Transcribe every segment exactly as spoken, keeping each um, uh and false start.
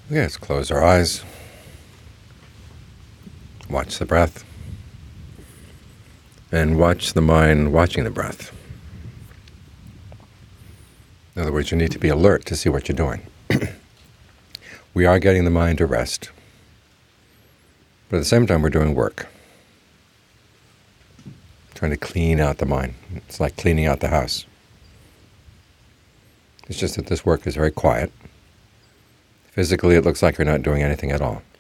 Okay, let's close our eyes. Watch the breath. And watch the mind watching the breath. In other words, you need to be alert to see what you're doing. We are getting the mind to rest, but at the same time we're doing work. Trying to clean out the mind. It's like cleaning out the house. It's just that this work is very quiet. Physically, it looks like you're not doing anything at all.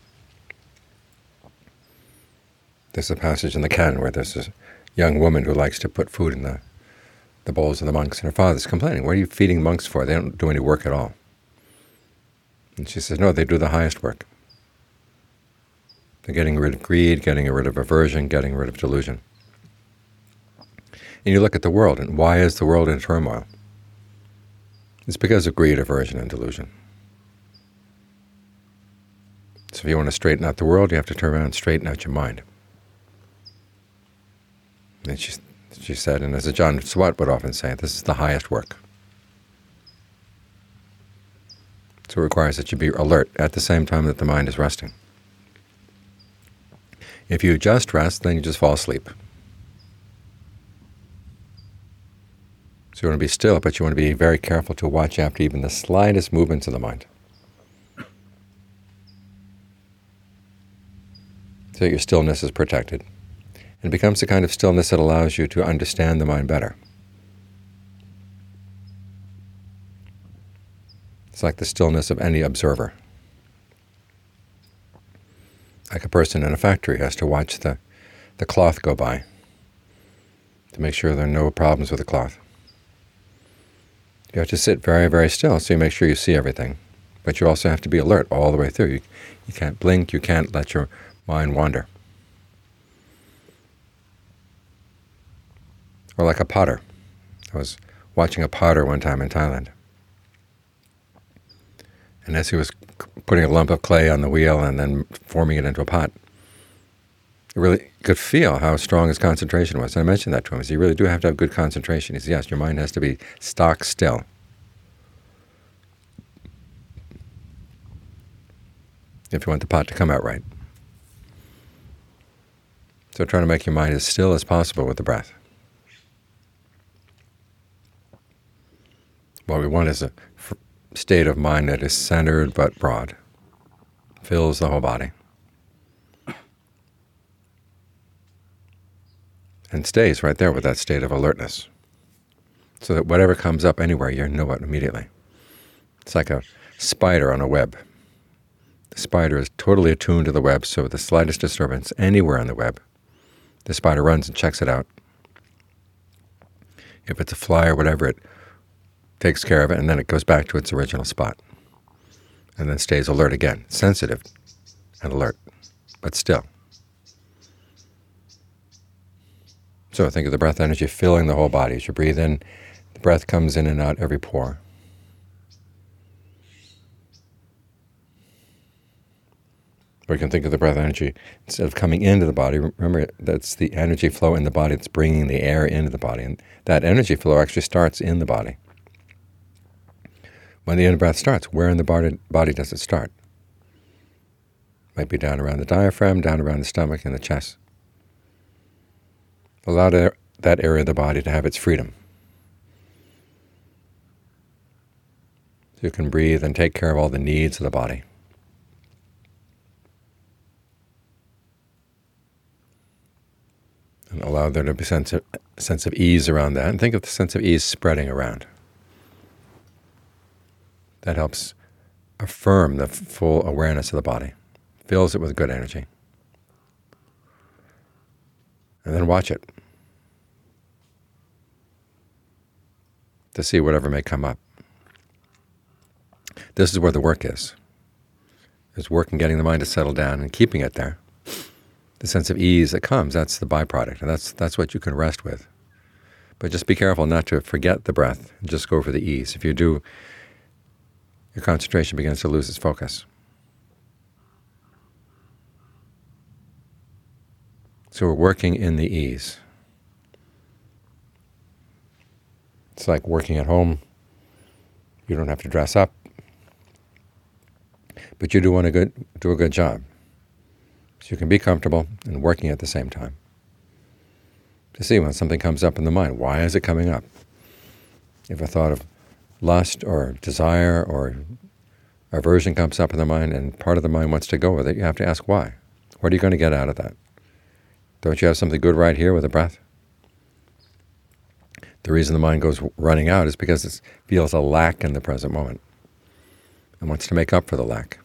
There's a passage in the canon where there's this young woman who likes to put food in the, the bowls of the monks, and her father's complaining, "What are you feeding monks for? They don't do any work at all." And she says, "No, they do the highest work. They're getting rid of greed, getting rid of aversion, getting rid of delusion." And you look at the world, and why is the world in turmoil? It's because of greed, aversion, and delusion. So if you want to straighten out the world, you have to turn around and straighten out your mind. And she, she said, and as John Swat would often say, this is the highest work. So it requires that you be alert at the same time that the mind is resting. If you just rest, then you just fall asleep. So you want to be still, but you want to be very careful to watch after even the slightest movements of the mind, so that your stillness is protected. And it becomes the kind of stillness that allows you to understand the mind better. It's like the stillness of any observer. Like a person in a factory has to watch the, the cloth go by to make sure there are no problems with the cloth. You have to sit very, very still so you make sure you see everything. But you also have to be alert all the way through. You, you can't blink, you can't let your mind wander. Or like a potter. I was watching a potter one time in Thailand. And as he was putting a lump of clay on the wheel and then forming it into a pot, you really could feel how strong his concentration was. And I mentioned that to him. I said, you really do have to have good concentration. He said, yes, your mind has to be stock still. If you want the pot to come out right. So try to make your mind as still as possible with the breath. What we want is a state of mind that is centered but broad, fills the whole body, and stays right there with that state of alertness, so that whatever comes up anywhere, you know it immediately. It's like a spider on a web. The spider is totally attuned to the web, so with the slightest disturbance anywhere on the web, the spider runs and checks it out. If it's a fly or whatever, it takes care of it, and then it goes back to its original spot, and then stays alert again, sensitive and alert, but still. So think of the breath energy filling the whole body. As you breathe in, the breath comes in and out every pore. Or you can think of the breath energy, instead of coming into the body, remember that's the energy flow in the body that's bringing the air into the body, and that energy flow actually starts in the body. When the in-breath starts, where in the body, body does it start? It might be down around the diaphragm, down around the stomach and the chest. Allow that area of the body to have its freedom. So you can breathe and take care of all the needs of the body. And allow there to be a sense of, sense of ease around that. And think of the sense of ease spreading around. That helps affirm the full awareness of the body, fills it with good energy. And then watch it to see whatever may come up. This is where the work is. There's work in getting the mind to settle down and keeping it there. The sense of ease that comes, that's the byproduct, and that's that's what you can rest with. But just be careful not to forget the breath, and just go for the ease. If you do, your concentration begins to lose its focus. So we're working in the ease. It's like working at home. You don't have to dress up. But you do want to good, do a good job. So you can be comfortable and working at the same time. To see when something comes up in the mind, why is it coming up? If a thought of lust or desire or aversion comes up in the mind and part of the mind wants to go with it, you have to ask why. What are you going to get out of that? Don't you have something good right here with the breath? The reason the mind goes running out is because it feels a lack in the present moment and wants to make up for the lack.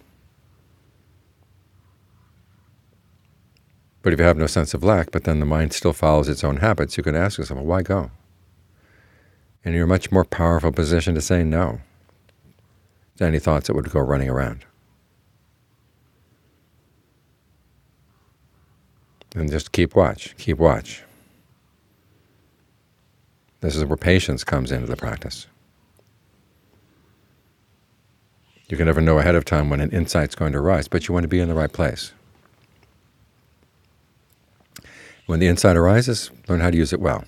But if you have no sense of lack, but then the mind still follows its own habits, you can ask yourself, well, why go? And you're in a much more powerful position to say no to any thoughts that would go running around. And just keep watch, keep watch. This is where patience comes into the practice. You can never know ahead of time when an insight's going to arise, but you want to be in the right place. When the insight arises, learn how to use it well.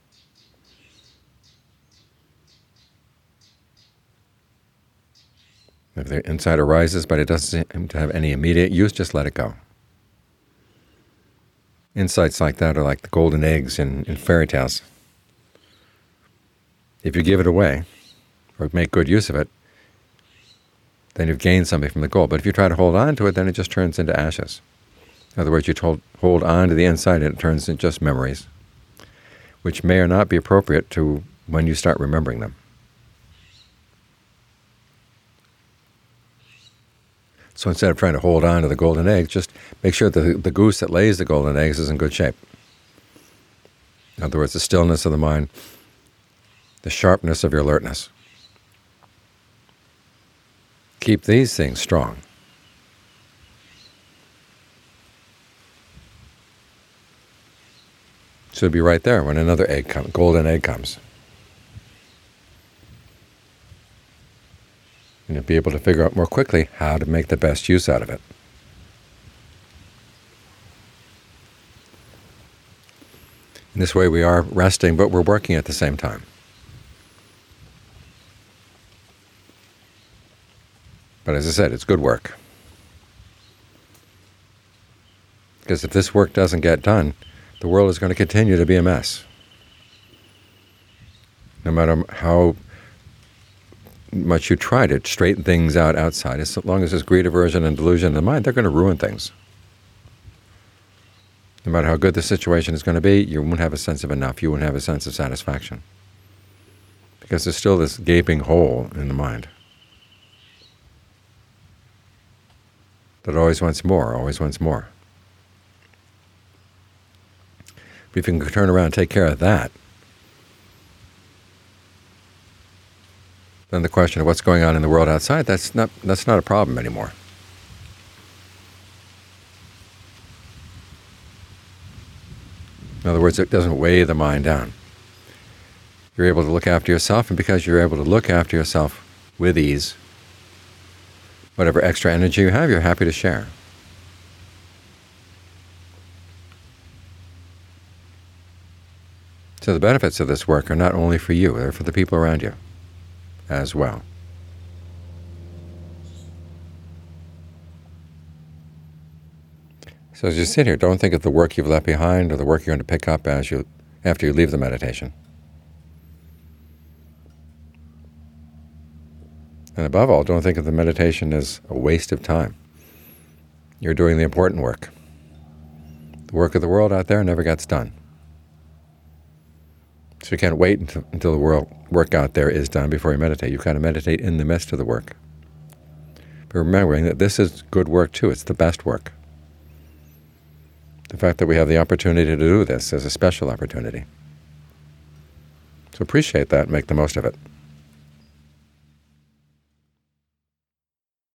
If the insight arises, but it doesn't seem to have any immediate use, just let it go. Insights like that are like the golden eggs in, in fairy tales. If you give it away, or make good use of it, then you've gained something from the goal. But if you try to hold on to it, then it just turns into ashes. In other words, you told, hold on to the insight and it turns into just memories, which may or not be appropriate to when you start remembering them. So instead of trying to hold on to the golden eggs, just make sure the, the goose that lays the golden eggs is in good shape. In other words, the stillness of the mind, the sharpness of your alertness. Keep these things strong. So it'll be right there when another egg comes, golden egg comes. And you'll be able to figure out more quickly how to make the best use out of it. In this way we are resting, but we're working at the same time. But as I said, it's good work. Because if this work doesn't get done, the world is going to continue to be a mess. No matter how much you try to straighten things out outside, as long as there's greed, aversion, and delusion in the mind, they're going to ruin things. No matter how good the situation is going to be, you won't have a sense of enough, you won't have a sense of satisfaction. Because there's still this gaping hole in the mind that always wants more, always wants more. But if you can turn around and take care of that, then the question of what's going on in the world outside, that's not, that's not a problem anymore. In other words, it doesn't weigh the mind down. You're able to look after yourself, and because you're able to look after yourself with ease, whatever extra energy you have, you're happy to share. So the benefits of this work are not only for you, they're for the people around you as well. So as you sit here, don't think of the work you've left behind or the work you're going to pick up as you after you leave the meditation. And above all, don't think of the meditation as a waste of time. You're doing the important work. The work of the world out there never gets done. So you can't wait until, until the world, work out there is done before you meditate. You've got to meditate in the midst of the work. But remembering that this is good work too. It's the best work. The fact that we have the opportunity to do this is a special opportunity. So appreciate that and make the most of it.